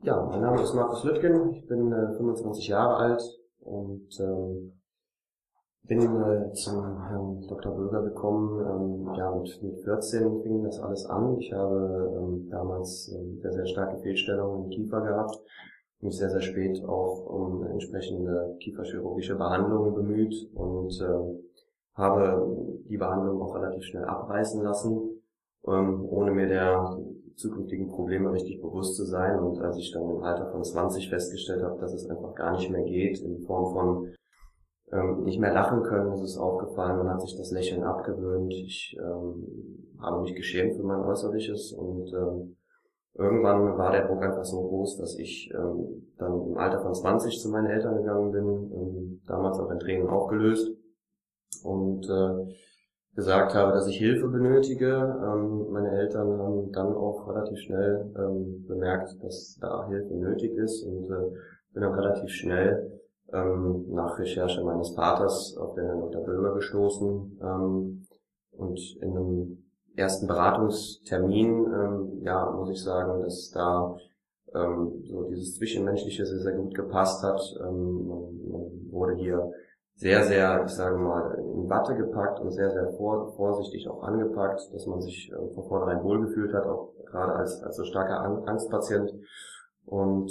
Ja, mein Name ist Markus Lüttgen, ich bin 25 Jahre alt und bin zum Herrn Dr. Böger gekommen. Ja, mit 14 fing das alles an. Ich habe damals sehr, sehr starke Fehlstellungen im Kiefer gehabt, mich sehr, sehr spät auch um entsprechende kieferchirurgische Behandlungen bemüht und habe die Behandlung auch relativ schnell abreißen lassen, ohne mir der zukünftigen Probleme richtig bewusst zu sein. Und als ich dann im Alter von 20 festgestellt habe, dass es einfach gar nicht mehr geht, in Form von nicht mehr lachen können, ist es aufgefallen, man hat sich das Lächeln abgewöhnt. Ich habe mich geschämt für mein Äußerliches und irgendwann war der Druck einfach so groß, dass ich dann im Alter von 20 zu meinen Eltern gegangen bin, damals auch in Tränen aufgelöst und gesagt habe, dass ich Hilfe benötige. Meine Eltern haben dann auch relativ schnell bemerkt, dass da Hilfe nötig ist und bin dann relativ schnell nach Recherche meines Vaters auf den Herrn Dr. Böger gestoßen und in einem ersten Beratungstermin, ja, muss ich sagen, dass da so dieses Zwischenmenschliche sehr, sehr gut gepasst hat. Man wurde hier sehr, sehr, ich sage mal, in Watte gepackt und sehr, sehr vorsichtig auch angepackt, dass man sich von vornherein wohlgefühlt hat, auch gerade als so starker Angstpatient. Und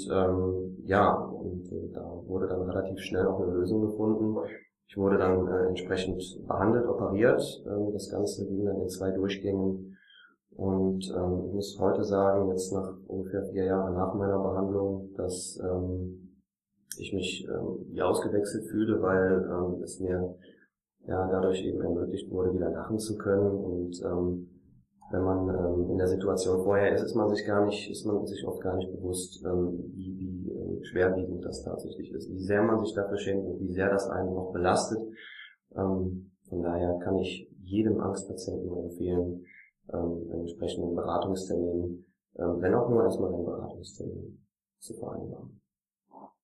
da wurde dann relativ schnell auch eine Lösung gefunden. Ich wurde dann entsprechend behandelt, operiert. Das Ganze ging dann in 2 Durchgängen. Und ich muss heute sagen, jetzt nach ungefähr 4 Jahren nach meiner Behandlung, dass ich mich wie ausgewechselt fühle, weil es mir ja dadurch eben ermöglicht wurde, wieder lachen zu können. Und wenn man in der Situation vorher ist, ist man sich oft gar nicht bewusst, wie schwerwiegend das tatsächlich ist, wie sehr man sich dafür schämt und wie sehr das einen noch belastet. Von daher kann ich jedem Angstpatienten nur empfehlen, einen entsprechenden Beratungstermin, wenn auch nur erstmal einen Beratungstermin zu vereinbaren.